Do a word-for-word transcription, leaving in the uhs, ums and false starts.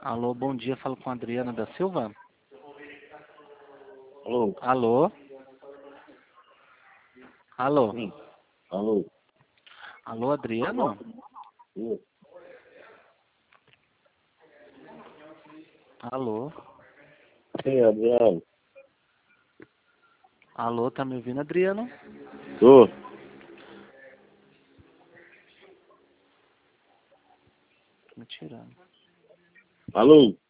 Alô, bom dia, falo com a Adriana da Silva. Alô? Alô? Alô? Sim. Alô? Alô, Adriano? Sim. Alô? Sim, Adriano. Alô, tá me ouvindo, Adriano? Tô. Tô me tirando. Alô?